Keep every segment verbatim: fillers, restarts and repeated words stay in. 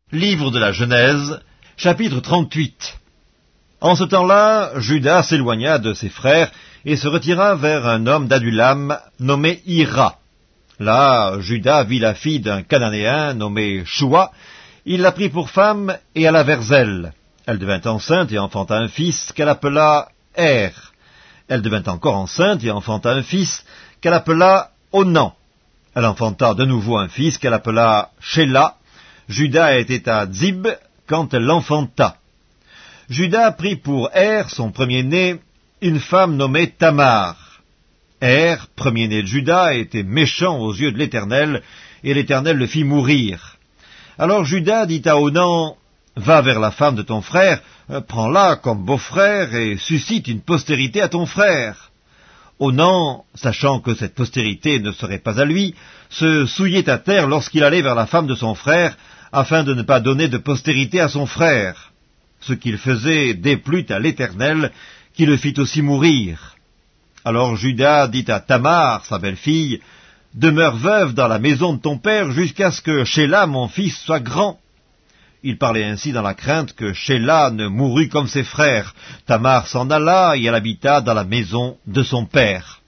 Livre de la Genèse, chapitre trente-huit. En ce temps-là, Juda s'éloigna de ses frères et se retira vers un homme d'Adulam nommé Hira. Là, Juda vit la fille d'un Cananéen nommé Shua. Il la prit pour femme et alla vers elle. Elle devint enceinte et enfanta un fils qu'elle appela Er. Elle devint encore enceinte et enfanta un fils qu'elle appela Onan. Elle enfanta de nouveau un fils qu'elle appela Shéla. Juda était à Dzib quand elle l'enfanta. Juda prit pour Er, son premier-né, une femme nommée Tamar. Er, premier-né de Juda, était méchant aux yeux de l'Éternel, et l'Éternel le fit mourir. Alors Juda dit à Onan, « Va vers la femme de ton frère, prends-la comme beau-frère, et suscite une postérité à ton frère. » Onan, sachant que cette postérité ne serait pas à lui, se souillait à terre lorsqu'il allait vers la femme de son frère, afin de ne pas donner de postérité à son frère. Ce qu'il faisait déplut à l'Éternel, qui le fit aussi mourir. Alors Juda dit à Tamar, sa belle-fille, « Demeure veuve dans la maison de ton père jusqu'à ce que Shéla, mon fils, soit grand. » Il parlait ainsi dans la crainte que Shéla ne mourût comme ses frères. Tamar s'en alla et elle habita dans la maison de son père.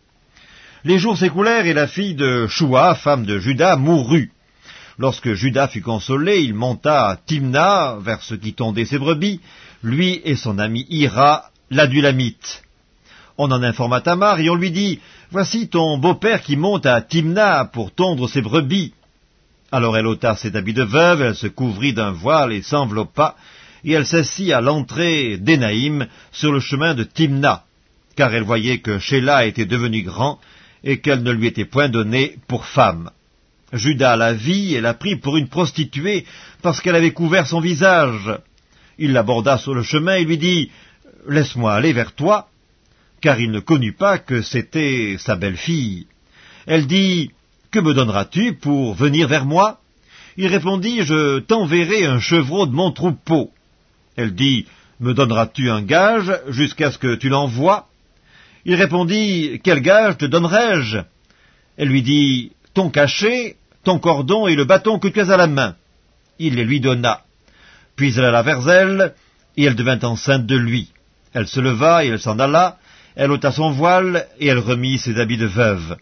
Les jours s'écoulèrent et la fille de Shua, femme de Juda, mourut. Lorsque Juda fut consolé, il monta à Timna, vers ce qui tondait ses brebis, lui et son ami Hira, l'Adulamite. On en informa Tamar et on lui dit, « Voici ton beau-père qui monte à Timna pour tondre ses brebis. » Alors elle ôta ses habits de veuve, elle se couvrit d'un voile et s'enveloppa, et elle s'assit à l'entrée d'Énaïm sur le chemin de Timna, car elle voyait que Shéla était devenu grand et qu'elle ne lui était point donnée pour femme. Juda la vit et la prit pour une prostituée parce qu'elle avait couvert son visage. Il l'aborda sur le chemin et lui dit, « Laisse-moi aller vers toi », car il ne connut pas que c'était sa belle-fille. Elle dit, « Que me donneras-tu pour venir vers moi ?» Il répondit, « Je t'enverrai un chevreau de mon troupeau. » Elle dit, « Me donneras-tu un gage jusqu'à ce que tu l'envoies ?» Il répondit, « Quel gage te donnerai-je » Elle lui dit, « Ton cachet, ton cordon et le bâton que tu as à la main. » Il les lui donna. Puis elle alla vers elle, et elle devint enceinte de lui. Elle se leva et elle s'en alla, elle ôta son voile, et elle remit ses habits de veuve.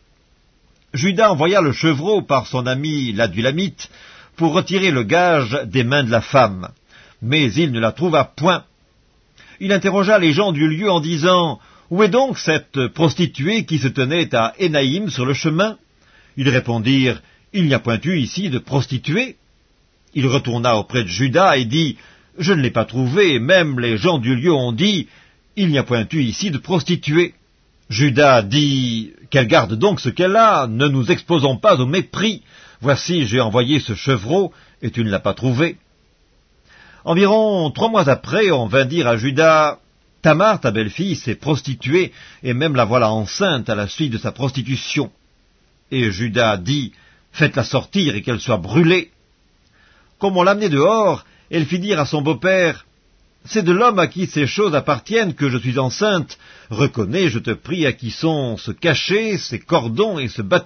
Juda envoya le chevreau par son ami l'Adulamite pour retirer le gage des mains de la femme, mais il ne la trouva point. Il interrogea les gens du lieu en disant, « Où est donc cette prostituée qui se tenait à Énaïm sur le chemin ?» Ils répondirent, « Il n'y a point eu ici de prostituée. » Il retourna auprès de Juda et dit, « Je ne l'ai pas trouvée, et même les gens du lieu ont dit, « Il n'y a point eu ici de prostituée. » Juda dit, « Qu'elle garde donc ce qu'elle a, ne nous exposons pas au mépris. Voici, j'ai envoyé ce chevreau, et tu ne l'as pas trouvé. » Environ trois mois après, on vint dire à Juda, « Tamar, ta belle-fille, s'est prostituée, et même la voilà enceinte à la suite de sa prostitution. » Et Juda dit, « Faites-la sortir et qu'elle soit brûlée. » Comme on l'amenait dehors, elle fit dire à son beau-père, « C'est de l'homme à qui ces choses appartiennent que je suis enceinte. Reconnais, je te prie, à qui sont ce cachet, ces cordons et ce bâton. »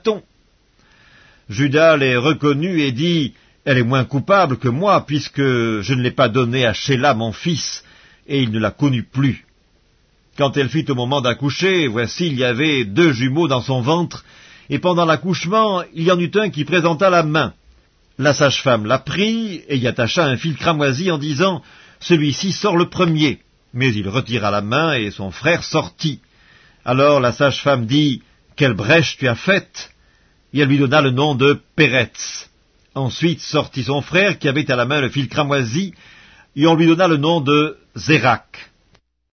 Juda les reconnut et dit, « Elle est moins coupable que moi, puisque je ne l'ai pas donnée à Shéla, mon fils, et il ne la connut plus. » Quand elle fut au moment d'accoucher, voici, il y avait deux jumeaux dans son ventre, et pendant l'accouchement, il y en eut un qui présenta la main. La sage-femme la prit et y attacha un fil cramoisi en disant, « Celui-ci sort le premier. » Mais il retira la main et son frère sortit. Alors la sage-femme dit, « Quelle brèche tu as faite ?» Et elle lui donna le nom de Péretz. Ensuite sortit son frère qui avait à la main le fil cramoisi, et on lui donna le nom de Zérak.